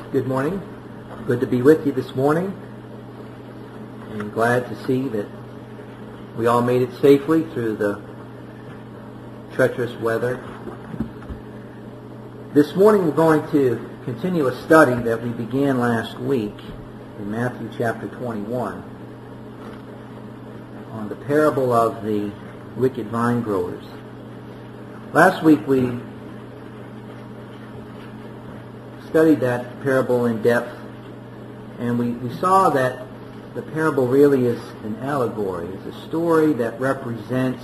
Good morning. Good to be with you this morning. And glad to see that we all made it safely through the treacherous weather. This morning we're going to continue a study that we began last week in Matthew chapter 21 on the parable of the wicked vine growers. Last week we studied that parable in depth, and we saw that the parable really is an allegory. It's a story that represents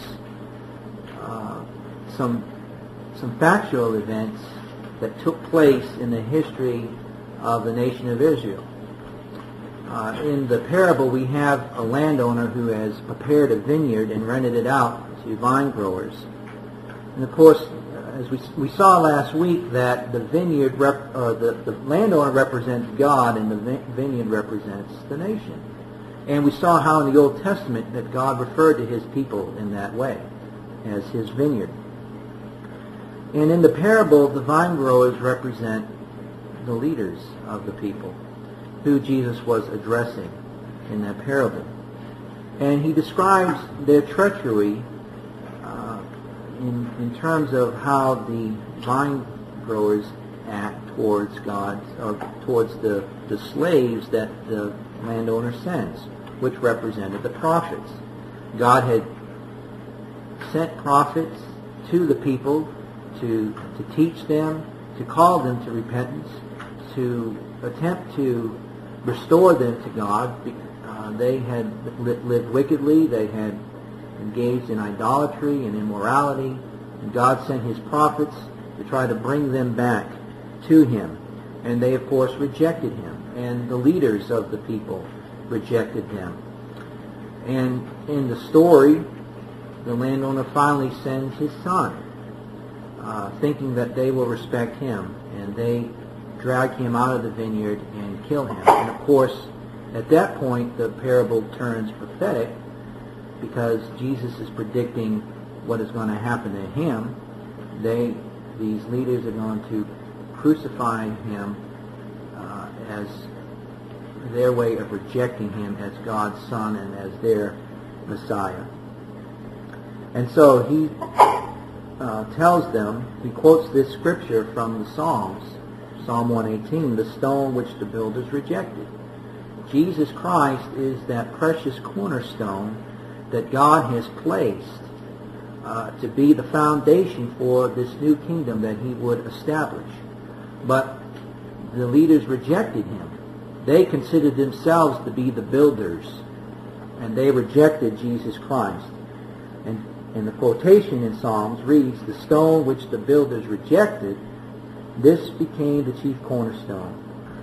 some factual events that took place in the history of the nation of Israel. In the parable, we have a landowner who has prepared a vineyard and rented it out to vine growers. And of course, as we saw last week, that the vineyard, the landowner represents God, and the vineyard represents the nation. And we saw how in the Old Testament that God referred to His people in that way, as His vineyard. And in the parable, the vine growers represent the leaders of the people, who Jesus was addressing in that parable. And He describes their treachery in terms of how the vine growers act towards God, or towards the slaves that the landowner sends, which represented the prophets. God had sent prophets to the people to teach them, to call them to repentance, to attempt to restore them to God. They had lived wickedly, they had engaged in idolatry and immorality, and God sent His prophets to try to bring them back to Him. And they, of course, rejected Him, and the leaders of the people rejected them. And in the story, the landowner finally sends his son, thinking that they will respect him, and they drag him out of the vineyard and kill him. And of course, at that point, the parable turns prophetic, because Jesus is predicting what is going to happen to him. These leaders are going to crucify him as their way of rejecting him as God's Son and as their Messiah. And so he tells them, he quotes this scripture from the Psalms, Psalm 118, the stone which the builders rejected. Jesus Christ is that precious cornerstone that God has placed to be the foundation for this new kingdom that He would establish. But the leaders rejected Him. They considered themselves to be the builders, and they rejected Jesus Christ. And the quotation in Psalms reads, the stone which the builders rejected, this became the chief cornerstone.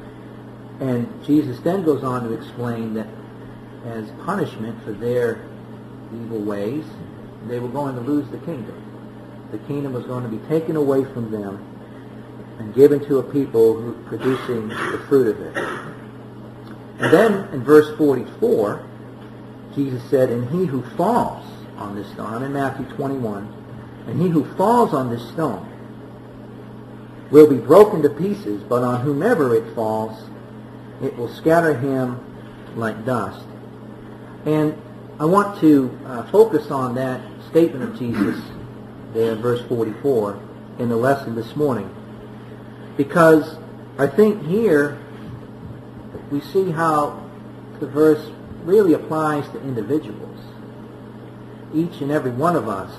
And Jesus then goes on to explain that as punishment for their evil ways, they were going to lose the kingdom. The kingdom was going to be taken away from them and given to a people who producing the fruit of it. And then in verse 44, Jesus said, and he who falls on this stone, I'm in Matthew 21, and he who falls on this stone will be broken to pieces, but on whomever it falls, it will scatter him like dust. And I want to focus on that statement of Jesus there in verse 44 in the lesson this morning, because I think here we see how the verse really applies to individuals. Each and every one of us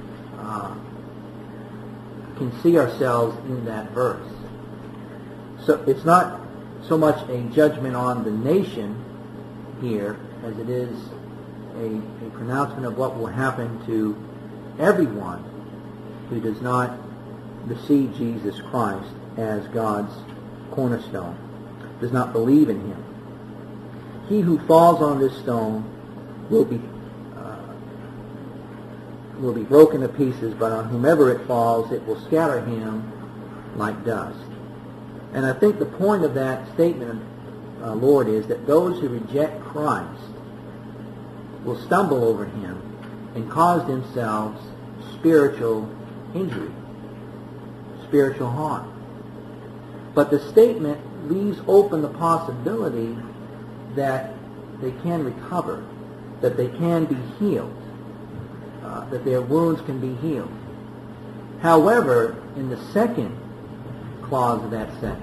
can see ourselves in that verse. So it's not so much a judgment on the nation here as it is a pronouncement of what will happen to everyone who does not receive Jesus Christ as God's cornerstone, does not believe in Him. He who falls on this stone will be broken to pieces, but on whomever it falls, it will scatter him like dust. And I think the point of that statement, Lord, is that those who reject Christ will stumble over Him and cause themselves spiritual injury, spiritual harm. But the statement leaves open the possibility that they can recover, that they can be healed, that their wounds can be healed. However, in the second clause of that sentence,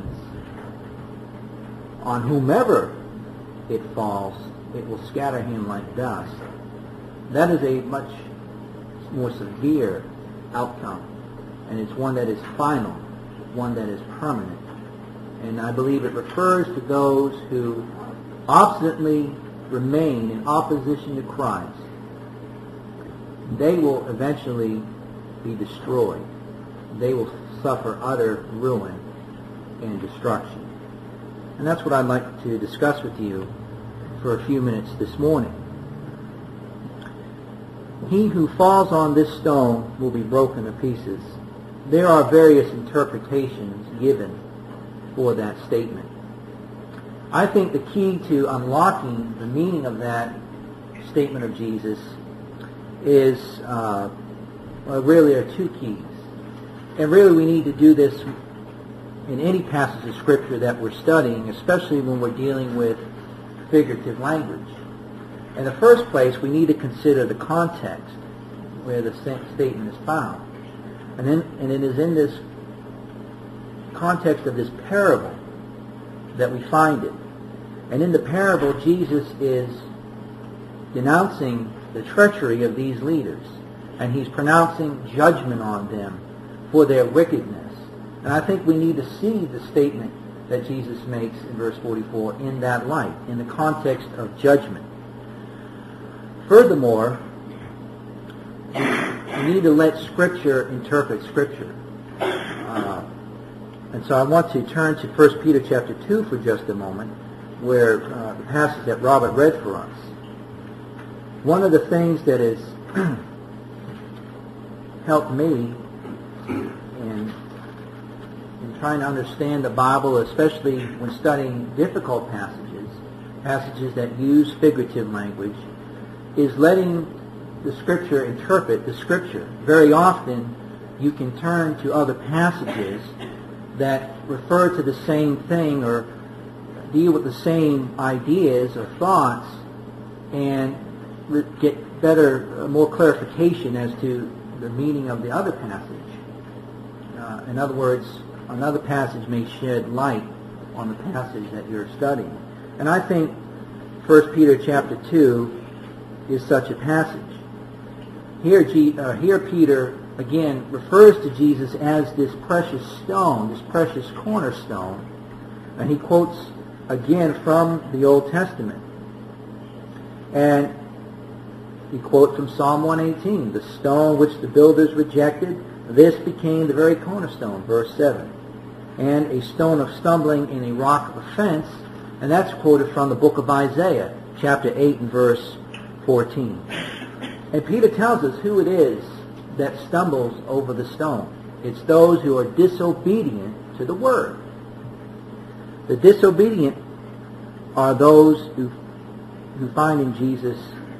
on whomever it falls, it will scatter him like dust. That is a much more severe outcome, and it's one that is final, one that is permanent. And I believe it refers to those who obstinately remain in opposition to Christ. They will eventually be destroyed. They will suffer utter ruin and destruction. And that's what I'd like to discuss with you for a few minutes this morning. He who falls on this stone will be broken to pieces. There are various interpretations given for that statement. I think the key to unlocking the meaning of that statement of Jesus is, really are two keys. And really we need to do this in any passage of Scripture that we're studying, especially when we're dealing with figurative language. In the first place, we need to consider the context where the statement is found. And it is in this context of this parable that we find it. And in the parable, Jesus is denouncing the treachery of these leaders, and he's pronouncing judgment on them for their wickedness. And I think we need to see the statement that Jesus makes in verse 44 in that light, in the context of judgment. Furthermore, we need to let Scripture interpret Scripture. And so I want to turn to 1 Peter chapter 2 for just a moment, where the passage that Robert read for us. One of the things that has helped me in trying to understand the Bible, especially when studying difficult passages that use figurative language, is letting the Scripture interpret the Scripture. Very often you can turn to other passages that refer to the same thing or deal with the same ideas or thoughts and get better, more clarification as to the meaning of the other passage. In other words, another passage may shed light on the passage that you're studying. And I think 1 Peter chapter 2 is such a passage. Here Peter again refers to Jesus as this precious stone, this precious cornerstone, and he quotes again from the Old Testament. And he quotes from Psalm 118, the stone which the builders rejected, this became the very cornerstone, verse 7. And a stone of stumbling and a rock of offense, and that's quoted from the book of Isaiah, chapter 8 and verse 14. And Peter tells us who it is that stumbles over the stone. It's those who are disobedient to the Word. The disobedient are those who find in Jesus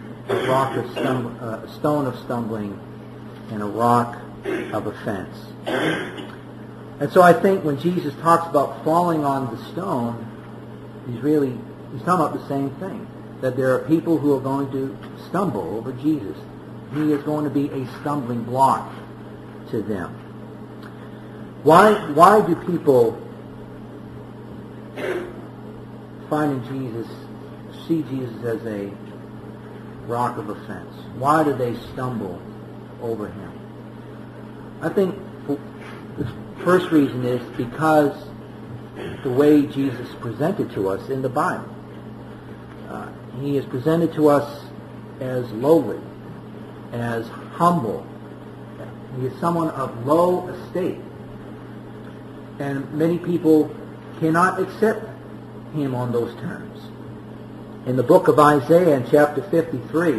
a stone of stumbling and a rock of offense. And so I think when Jesus talks about falling on the stone, he's talking about the same thing. That there are people who are going to stumble over Jesus. He is going to be a stumbling block to them. Why do people see Jesus as a rock of offense? Why do they stumble over him? I think the first reason is because the way Jesus is presented to us in the Bible. He is presented to us as lowly, as humble. He is someone of low estate. And many people cannot accept him on those terms. In the book of Isaiah, in chapter 53,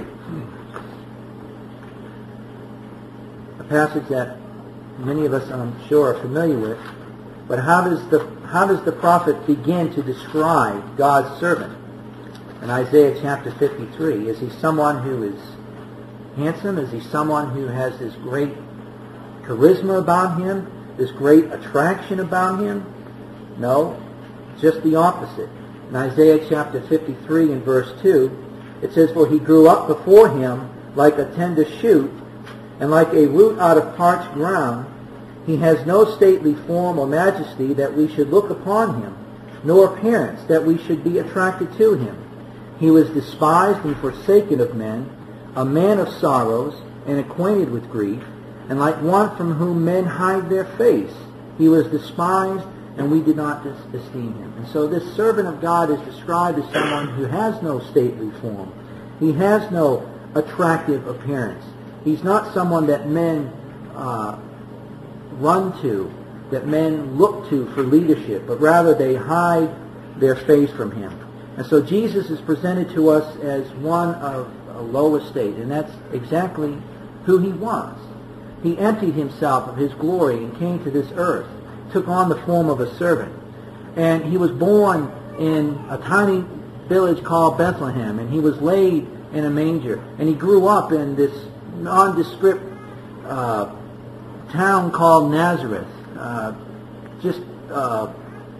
a passage that many of us, I'm sure, are familiar with, but how does the prophet begin to describe God's servant? In Isaiah chapter 53, is he someone who is handsome? Is he someone who has this great charisma about him, this great attraction about him? No. Just the opposite. In Isaiah chapter 53 and verse 2, it says, "For he grew up before him like a tender shoot, and like a root out of parched ground. He has no stately form or majesty that we should look upon him, nor appearance that we should be attracted to him. He was despised and forsaken of men, a man of sorrows and acquainted with grief, and like one from whom men hide their face. He was despised, and we did not esteem him." And so this servant of God is described as someone who has no stately form. He has no attractive appearance. He's not someone that men run to, that men look to for leadership, but rather they hide their face from him. And so Jesus is presented to us as one of a low estate, and that's exactly who he was. He emptied himself of his glory and came to this earth, took on the form of a servant. And he was born in a tiny village called Bethlehem, and he was laid in a manger. And he grew up in this nondescript town called Nazareth, just a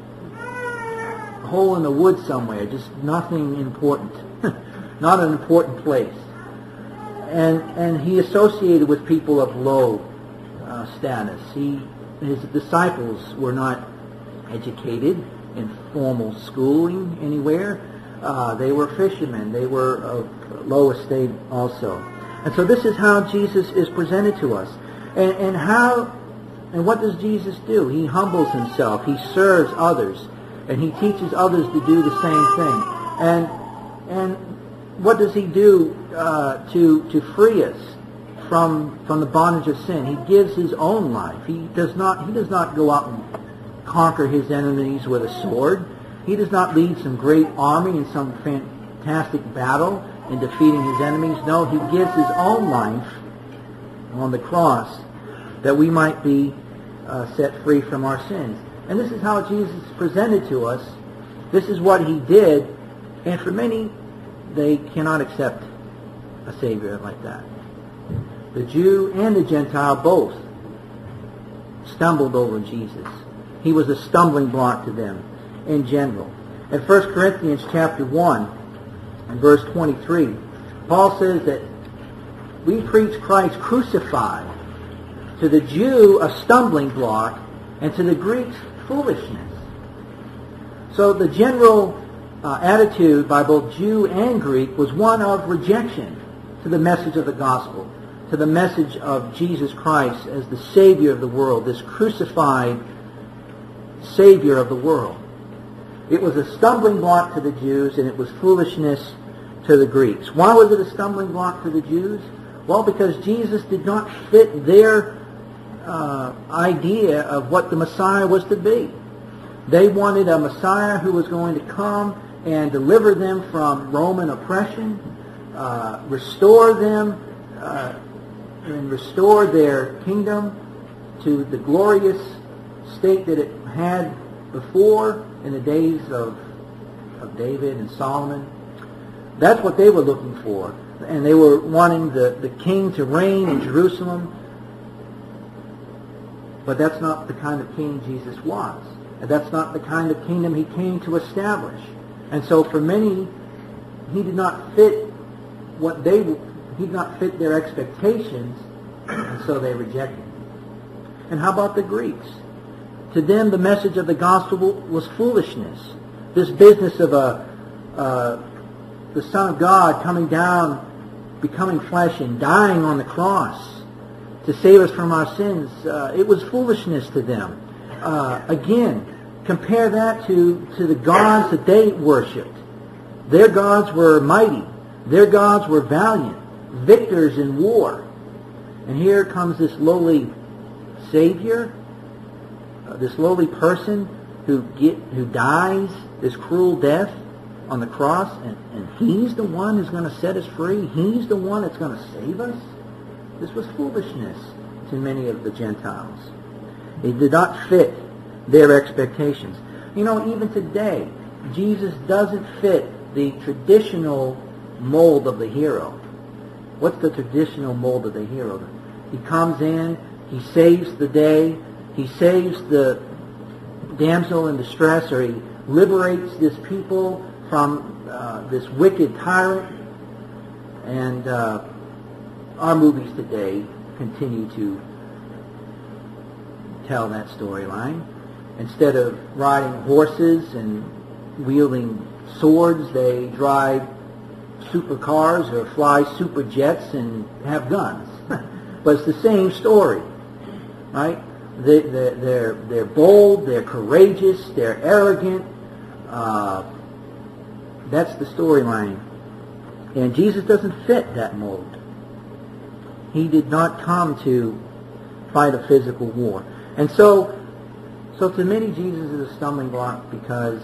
hole in the woods somewhere, just nothing important, not an important place. And he associated with people of low status. His disciples were not educated in formal schooling anywhere. They were fishermen. They were of low estate also. And so this is how Jesus is presented to us. And what does Jesus do? He humbles himself. He serves others. And he teaches others to do the same thing. And what does he do to free us from the bondage of sin? He gives his own life. He does not go out and conquer his enemies with a sword. He does not lead some great army in some fantastic battle in defeating his enemies. No, he gives his own life on the cross that we might be set free from our sins. And this is how Jesus is presented to us. This is what he did. And for many, they cannot accept a Savior like that. The Jew and the Gentile both stumbled over Jesus. He was a stumbling block to them in general. In 1 Corinthians chapter 1 and verse 23, Paul says that we preach Christ crucified, to the Jew a stumbling block, and to the Greeks foolishness. So the general attitude by both Jew and Greek was one of rejection to the message of the gospel, to the message of Jesus Christ as the Savior of the world, this crucified Savior of the world. It was a stumbling block to the Jews, and it was foolishness to the Greeks. Why was it a stumbling block to the Jews? Well, because Jesus did not fit their idea of what the Messiah was to be. They wanted a Messiah who was going to come and deliver them from Roman oppression, restore them, and restore their kingdom to the glorious state that it had before in the days of David and Solomon. That's what they were looking for. And they were wanting the king to reign in Jerusalem. But that's not the kind of king Jesus was. And that's not the kind of kingdom he came to establish. And so for many, he did not fit their expectations, and so they rejected him. And how about the Greeks? To them, the message of the gospel was foolishness. This business of the Son of God coming down, becoming flesh, and dying on the cross to save us from our sins, it was foolishness to them. Again, compare that to the gods that they worshipped. Their gods were mighty. Their gods were valiant, victors in war. And here comes this lowly Savior, this lowly person who dies this cruel death on the cross, and he's the one who's going to set us free. He's the one that's going to save us. This was foolishness to many of the Gentiles. It did not fit their expectations. You know, even today, Jesus doesn't fit the traditional mold of the hero. What's the traditional mold of the hero? He comes in, he saves the day, he saves the damsel in distress, or he liberates this people from this wicked tyrant. And our movies today continue to tell that storyline. Instead of riding horses and wielding swords, they drive supercars or fly super jets and have guns. But it's the same story, right? They're bold, they're courageous, they're arrogant. That's the storyline. And Jesus doesn't fit that mold. He did not come to fight a physical war. And so to many, Jesus is a stumbling block because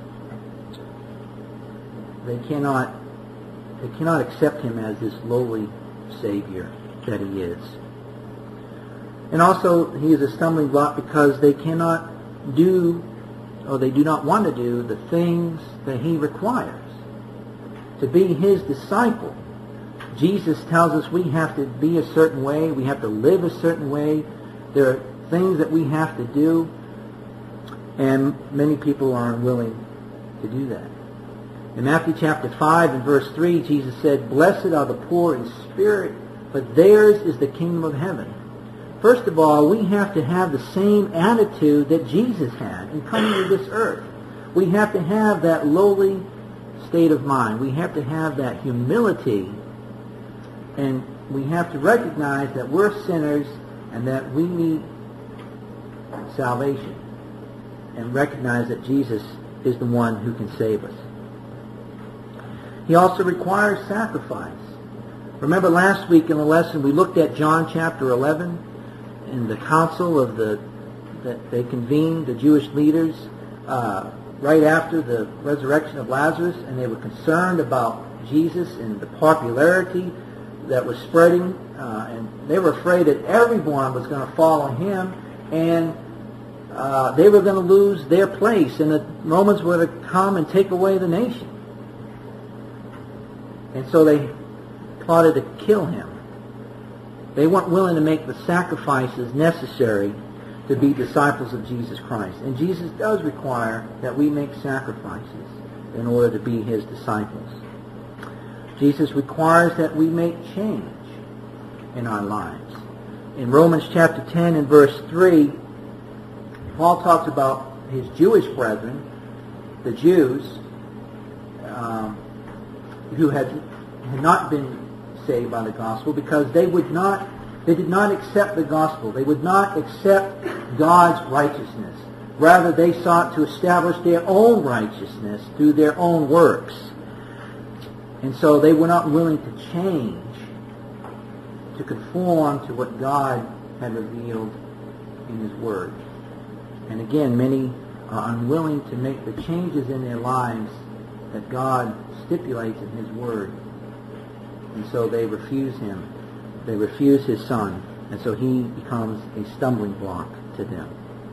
they cannot accept him as this lowly Savior that he is. And also, he is a stumbling block because they cannot do, or they do not want to do, the things that he requires. To be his disciple, Jesus tells us we have to be a certain way, we have to live a certain way. There are things that we have to do, and many people are unwilling to do that. In Matthew chapter 5 and verse 3, Jesus said, "Blessed are the poor in spirit, for theirs is the kingdom of heaven." First of all, we have to have the same attitude that Jesus had in coming to this earth. We have to have that lowly state of mind. We have to have that humility, and we have to recognize that we're sinners and that we need salvation, and recognize that Jesus is the one who can save us. He also requires sacrifice. Remember last week in the lesson we looked at John chapter 11 in the council of that they convened, the Jewish leaders, right after the resurrection of Lazarus, and they were concerned about Jesus and the popularity that was spreading, and they were afraid that everyone was going to follow him, and they were going to lose their place, and the Romans were to come and take away the nation. And so they plotted to kill him. They weren't willing to make the sacrifices necessary to be disciples of Jesus Christ. And Jesus does require that we make sacrifices in order to be his disciples. Jesus requires that we make change in our lives. In Romans chapter 10 and verse 3, Paul talks about his Jewish brethren, the Jews, who had not been saved by the gospel because they did not accept the gospel. They would not accept God's righteousness. Rather, they sought to establish their own righteousness through their own works. And so they were not willing to change, to conform to what God had revealed in his Word. And again, many are unwilling to make the changes in their lives that God stipulates in his Word. And so they refuse him. They refuse his Son. And so he becomes a stumbling block to them.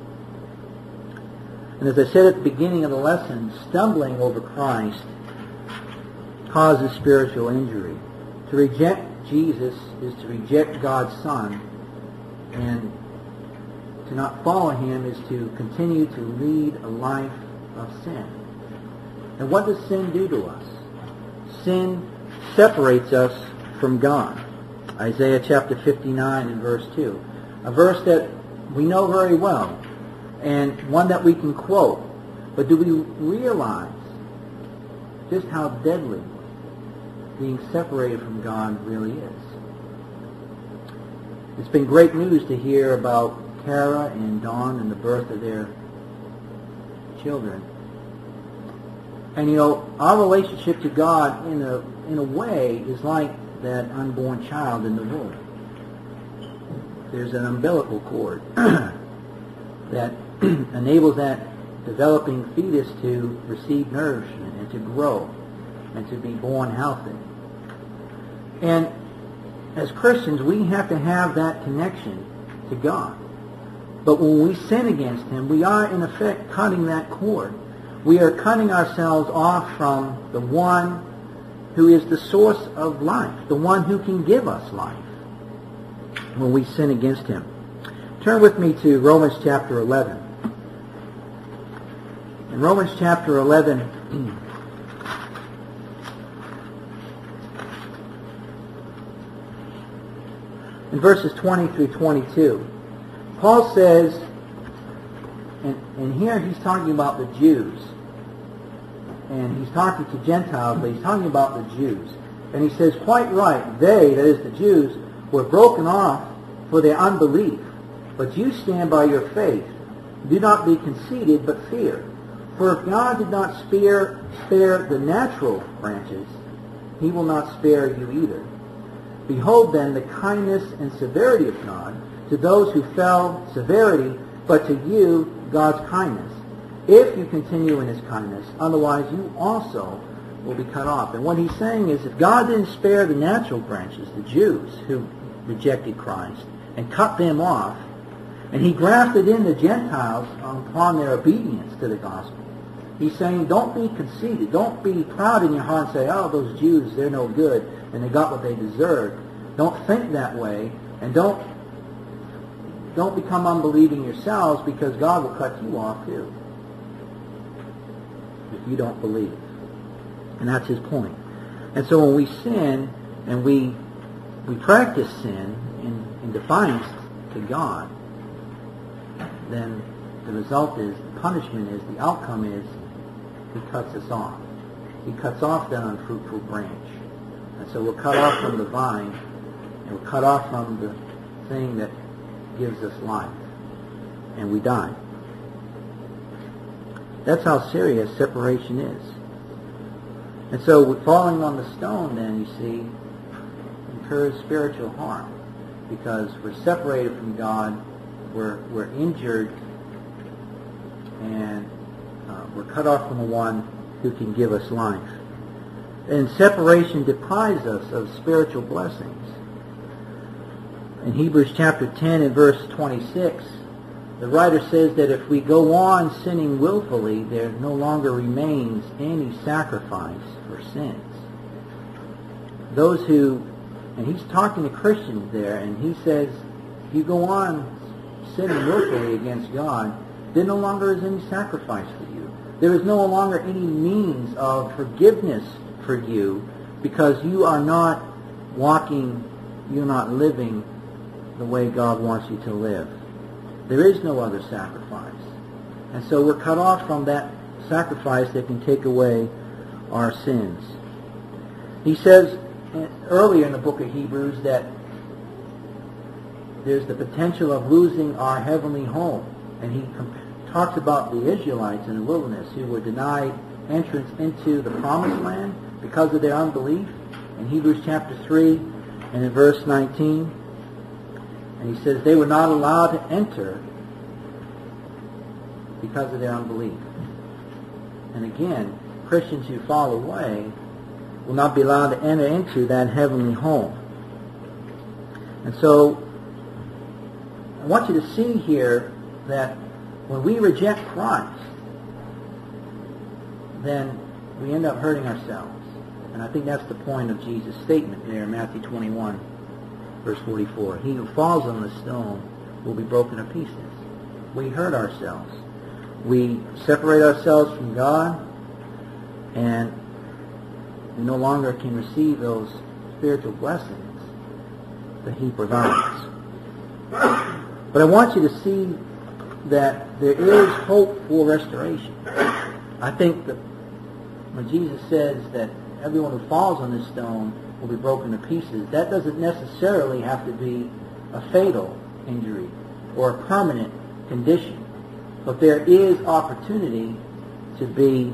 And as I said at the beginning of the lesson, stumbling over Christ causes spiritual injury. To reject Jesus is to reject God's Son, and to not follow him is to continue to lead a life of sin. And what does sin do to us? Sin separates us from God. Isaiah chapter 59 and verse 2. A verse that we know very well, and one that we can quote. But do we realize just how deadly being separated from God really is? It's been great news to hear about Tara and Dawn and the birth of their children. And you know, our relationship to God in a way is like that unborn child in the womb. There's an umbilical cord that enables that developing fetus to receive nourishment and to grow and to be born healthy. And as Christians, we have to have that connection to God. But when we sin against him, we are in effect cutting that cord. We are cutting ourselves off from the one who is the source of life, the one who can give us life when we sin against him. Turn with me to Romans chapter 11. In Romans chapter 11, in verses 20 through 22, Paul says, and here he's talking about the Jews, and he's talking to Gentiles, but he's talking about the Jews. And he says, quite right, they, that is the Jews, were broken off for their unbelief, but you stand by your faith. Do not be conceited, but fear. For if God did not spare the natural branches, he will not spare you either. Behold then the kindness and severity of God. To those who fell, severity, but to you, God's kindness. If you continue in his kindness, otherwise you also will be cut off. And what he's saying is, if God didn't spare the natural branches, the Jews who rejected Christ, and cut them off, and he grafted in the Gentiles upon their obedience to the gospel, he's saying, don't be conceited. Don't be proud in your heart and say, oh, those Jews, they're no good, and they got what they deserved. Don't think that way, and don't become unbelieving yourselves, because God will cut you off too if you don't believe. And that's his point. And so when we sin and we practice sin in defiance to God, then the result is, the punishment is, the outcome is, he cuts us off. He cuts off that unfruitful branch. And so we're cut off from the vine, and we're cut off from the thing that gives us life, and we die. That's how serious separation is. And so falling on the stone, then, you see, incurs spiritual harm, because we're separated from God, we're injured, and we're cut off from the one who can give us life. And separation deprives us of spiritual blessings. In Hebrews chapter 10 and verse 26, the writer says that if we go on sinning willfully, there no longer remains any sacrifice for sins. Those who, and he's talking to Christians there, and he says, if you go on sinning willfully against God, there no longer is any sacrifice for you. There is no longer any means of forgiveness for you, because you are not walking, you're not living the way God wants you to live. There is no other sacrifice. And so we're cut off from that sacrifice that can take away our sins. He says earlier in the book of Hebrews that there's the potential of losing our heavenly home. And he talks about the Israelites in the wilderness who were denied entrance into the promised land because of their unbelief. In Hebrews chapter 3 and in verse 19, and he says they were not allowed to enter because of their unbelief. And again, Christians who fall away will not be allowed to enter into that heavenly home. And so I want you to see here that when we reject Christ, then we end up hurting ourselves. And I think that's the point of Jesus' statement there in Matthew 21, verse 44. He who falls on the stone will be broken to pieces. We hurt ourselves. We separate ourselves from God, and we no longer can receive those spiritual blessings that he provides. But I want you to see that there is hope for restoration. I think that when Jesus says that everyone who falls on this stone will be broken to pieces, that doesn't necessarily have to be a fatal injury or a permanent condition. But there is opportunity to be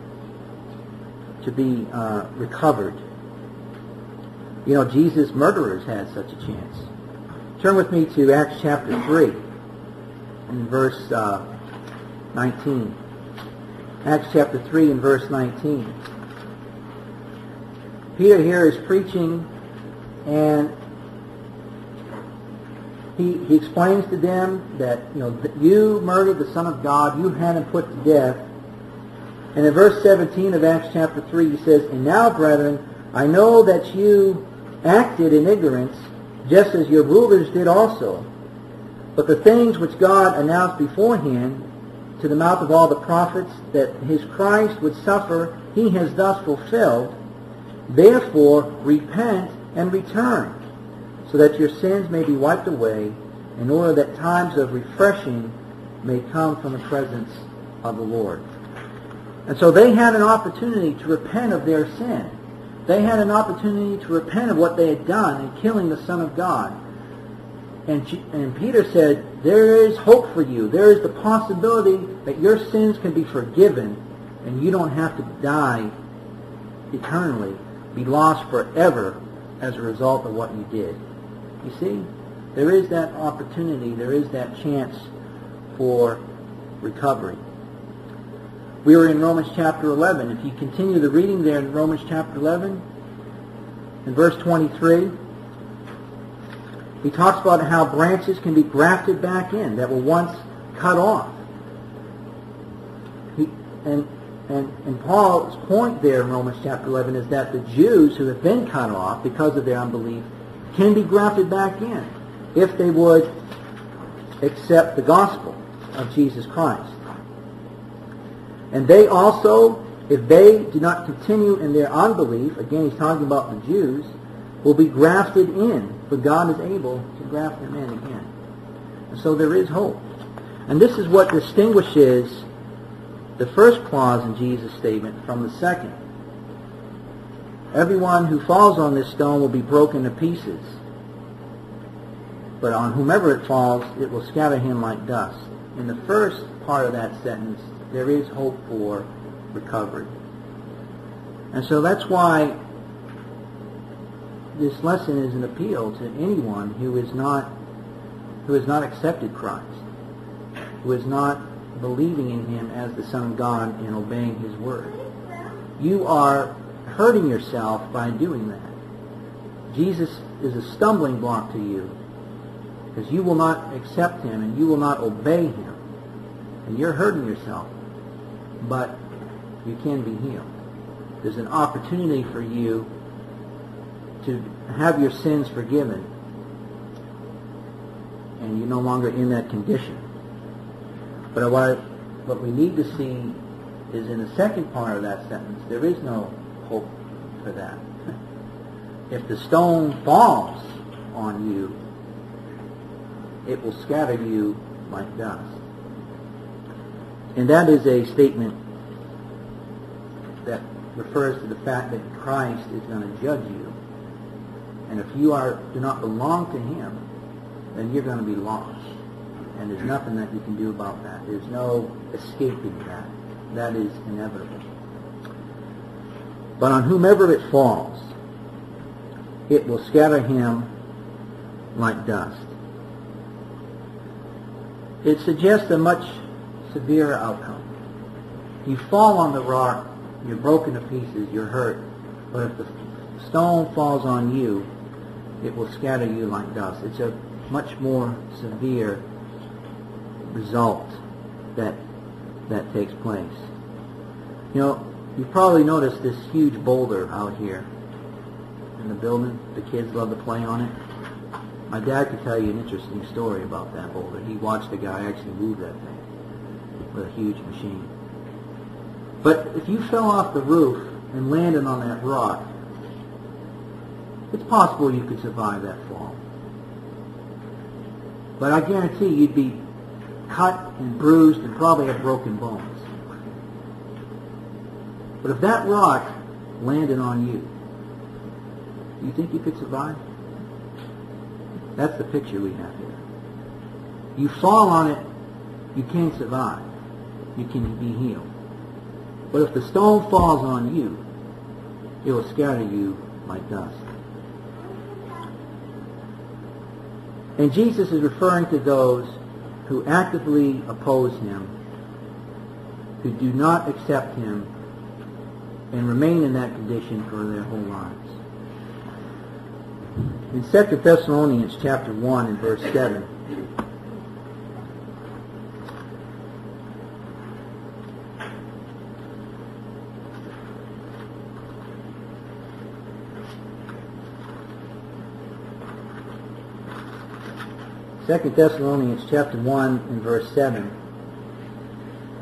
recovered. You know, Jesus' murderers had such a chance. Turn with me to Acts chapter 3 and verse 19. Acts chapter 3 and verse 19. Peter here is preaching, and he explains to them that, you know, that you murdered the Son of God, you had him put to death. And in verse 17 of Acts chapter 3 he says, "And now, brethren, I know that you acted in ignorance, just as your rulers did also. But the things which God announced beforehand to the mouth of all the prophets that his Christ would suffer, he has thus fulfilled. Therefore, repent and return, so that your sins may be wiped away, in order that times of refreshing may come from the presence of the Lord. And so they had an opportunity to repent of their sin. They had an opportunity to repent of what they had done in killing the Son of God. And Peter said, there is hope for you. There is the possibility that your sins can be forgiven and you don't have to die eternally, be lost forever as a result of what you did. You see, there is that opportunity, there is that chance for recovery. We were in Romans chapter 11. If you continue the reading there in Romans chapter 11, in verse 23, he talks about how branches can be grafted back in that were once cut off. And Paul's point there in Romans chapter 11 is that the Jews who have been cut off because of their unbelief can be grafted back in if they would accept the gospel of Jesus Christ. And they also, if they do not continue in their unbelief, again he's talking about the Jews, will be grafted in, for God is able to graft them in again. And so there is hope. And this is what distinguishes the first clause in Jesus' statement from the second. Everyone who falls on this stone will be broken to pieces, but on whomever it falls, it will scatter him like dust. In the first part of that sentence, there is hope for recovery. And so that's why this lesson is an appeal to anyone who has not accepted Christ, who is not believing in him as the Son of God and obeying his word. You are hurting yourself by doing that. Jesus is a stumbling block to you because you will not accept him and you will not obey him. And you're hurting yourself, but you can be healed. There's an opportunity for you to have your sins forgiven, and you're no longer in that condition. But what we need to see is in the second part of that sentence, there is no hope for that. If the stone falls on you, it will scatter you like dust. And that is a statement that refers to the fact that Christ is going to judge you. And if you do not belong to him, then you're going to be lost. And there's nothing that you can do about that. There's no escaping that. That is inevitable. But on whomever it falls, it will scatter him like dust. It suggests a much severer outcome. You fall on the rock, you're broken to pieces, you're hurt. But if the stone falls on you, it will scatter you like dust. It's a much more severe result that takes place. You know, you've probably noticed this huge boulder out here in the building. The kids love to play on it. My dad could tell you an interesting story about that boulder. He watched a guy actually move that thing with a huge machine. But if you fell off the roof and landed on that rock, it's possible you could survive that fall. But I guarantee you'd be cut and bruised and probably have broken bones. But if that rock landed on you, do you think you could survive? That's the picture we have here. You fall on it, you can't survive. You can be healed. But if the stone falls on you, it will scatter you like dust. And Jesus is referring to those who actively oppose him, who do not accept him, and remain in that condition for their whole lives. In 2 Thessalonians chapter 1 and verse 7, Second Thessalonians chapter 1 and verse 7,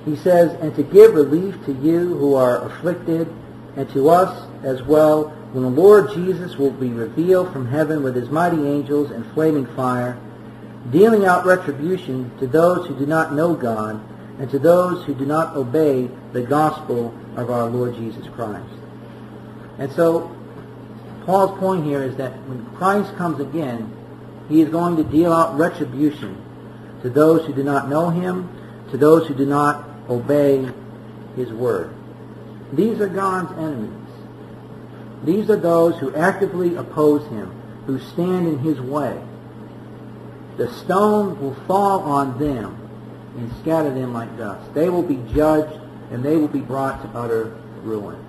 he says, and to give relief to you who are afflicted, and to us as well, when the Lord Jesus will be revealed from heaven with his mighty angels in flaming fire, dealing out retribution to those who do not know God, and to those who do not obey the gospel of our Lord Jesus Christ. And so, Paul's point here is that when Christ comes again, he is going to deal out retribution to those who do not know him, to those who do not obey his word. These are God's enemies. These are those who actively oppose him, who stand in his way. The stone will fall on them and scatter them like dust. They will be judged and they will be brought to utter ruin.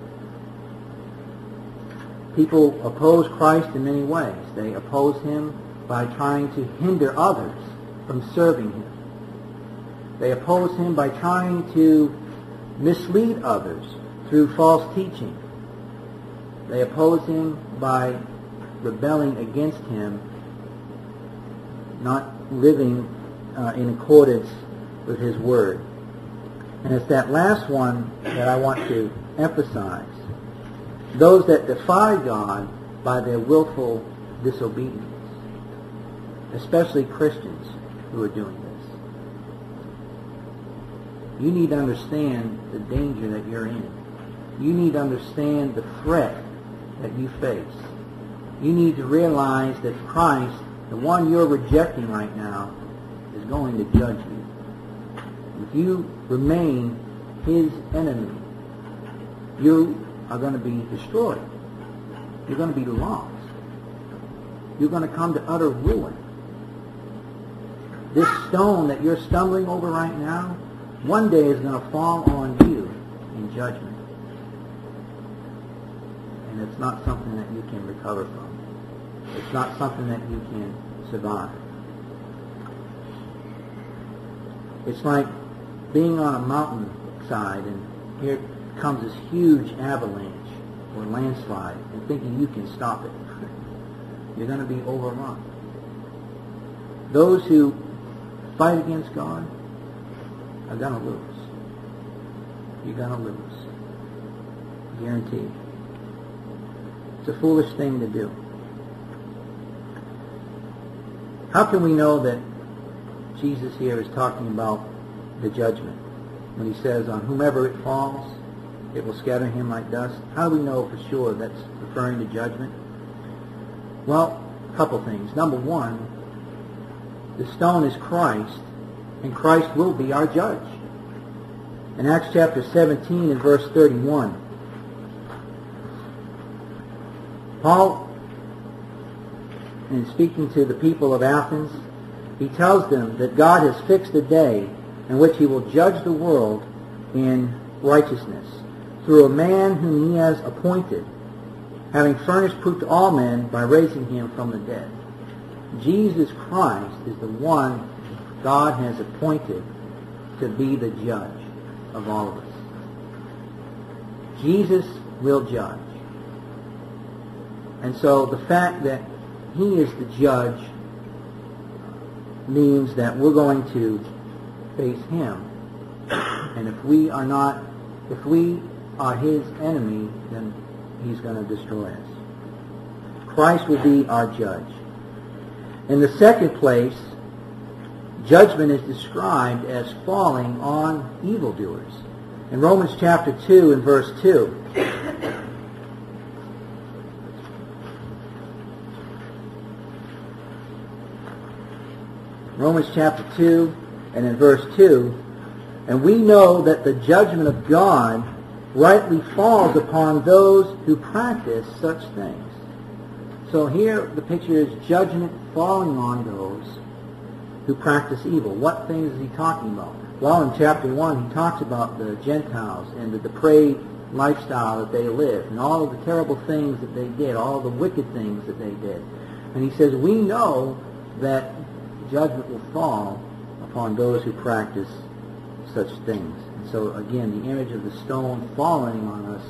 People oppose Christ in many ways. They oppose him by trying to hinder others from serving him. They oppose him by trying to mislead others through false teaching. They oppose him by rebelling against him, not living in accordance with his word. And it's that last one that I want to emphasize. Those that defy God by their willful disobedience, especially Christians who are doing this. You need to understand the danger that you're in. You need to understand the threat that you face. You need to realize that Christ, the one you're rejecting right now, is going to judge you. If you remain his enemy, you are going to be destroyed. You're going to be lost. You're going to come to utter ruin. This stone that you're stumbling over right now, one day is going to fall on you in judgment. And it's not something that you can recover from. It's not something that you can survive. It's like being on a mountainside and here comes this huge avalanche or landslide and thinking you can stop it. You're going to be overrun. Those who fight against God are going to lose. You're going to lose. Guaranteed. It's a foolish thing to do. How can we know that Jesus here is talking about the judgment? When he says, on whomever it falls, it will scatter him like dust. How do we know for sure that's referring to judgment? Well, a couple things. Number one, the stone is Christ, and Christ will be our judge. In Acts chapter 17 and verse 31, Paul, in speaking to the people of Athens, he tells them that God has fixed a day in which he will judge the world in righteousness through a man whom he has appointed, having furnished proof to all men by raising him from the dead. Jesus Christ is the one God has appointed to be the judge of all of us. Jesus will judge. And so the fact that he is the judge means that we're going to face him. And if we are his enemy, then he's going to destroy us. Christ will be our judge. In the second place, judgment is described as falling on evildoers. In Romans chapter 2 and verse 2, Romans chapter 2 and in verse 2, and we know that the judgment of God rightly falls upon those who practice such things. So here the picture is judgment falling on those who practice evil. What things is he talking about? Well, in chapter 1 he talks about the Gentiles and the depraved lifestyle that they lived and all of the terrible things that they did, all the wicked things that they did. And he says, we know that judgment will fall upon those who practice such things. And so again, the image of the stone falling on us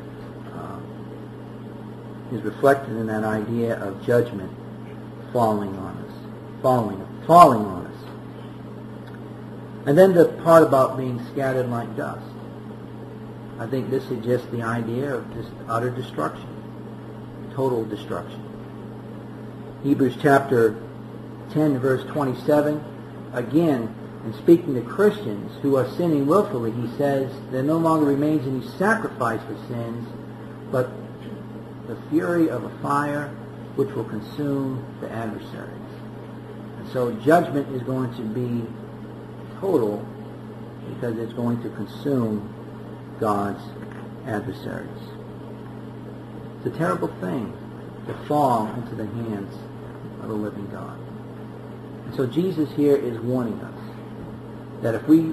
is reflected in that idea of judgment falling on us, falling on us. And then the part about being scattered like dust. I think this suggests the idea of just utter destruction, total destruction. Hebrews chapter 10, verse 27, again, in speaking to Christians who are sinning willfully, he says, there no longer remains any sacrifice for sins, but the fury of a fire which will consume the adversaries. And so judgment is going to be total because it's going to consume God's adversaries. It's a terrible thing to fall into the hands of the living God. And so Jesus here is warning us that if we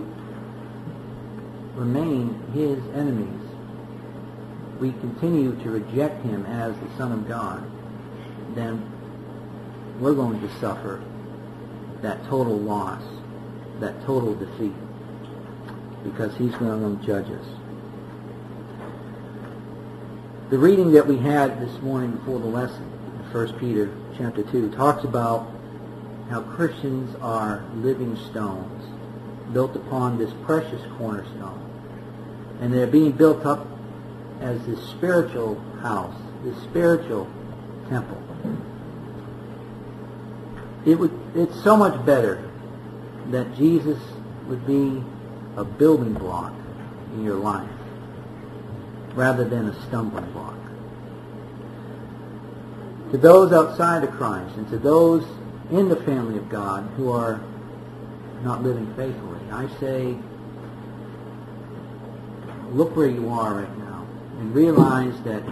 remain his enemies, we continue to reject him as the Son of God, then we're going to suffer that total loss, that total defeat, because he's going to judge us. The reading that we had this morning before the lesson, 1 Peter chapter 2, talks about how Christians are living stones built upon this precious cornerstone. And they're being built up as this spiritual house, this spiritual temple. It's so much better that Jesus would be a building block in your life rather than a stumbling block. To those outside of Christ and to those in the family of God who are not living faithfully, I say, look where you are right now and realize that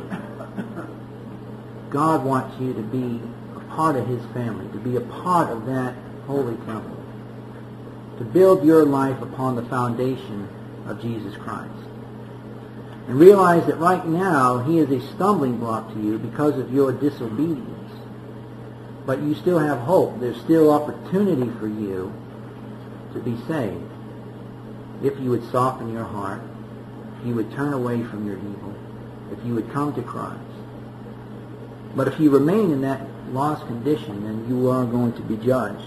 God wants you to be a part of his family, to be a part of that holy temple, to build your life upon the foundation of Jesus Christ. And realize that right now he is a stumbling block to you because of your disobedience. But you still have hope. There's still opportunity for you to be saved. If you would soften your heart, if you would turn away from your evil, if you would come to Christ. But if you remain in that lost condition, then you are going to be judged.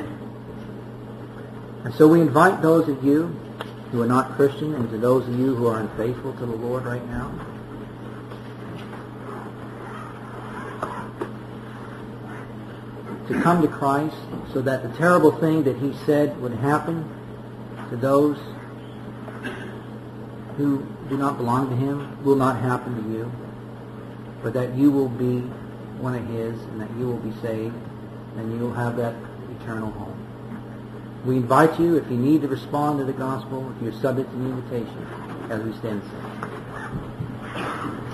And so we invite those of you who are not Christian and to those of you who are unfaithful to the Lord right now, to come to Christ so that the terrible thing that he said would happen to those who do not belong to him will not happen to you, but that you will be one of his and that you will be saved and you will have that eternal home. We invite you, if you need to respond to the gospel, if you're subject to the invitation, as we stand and sing.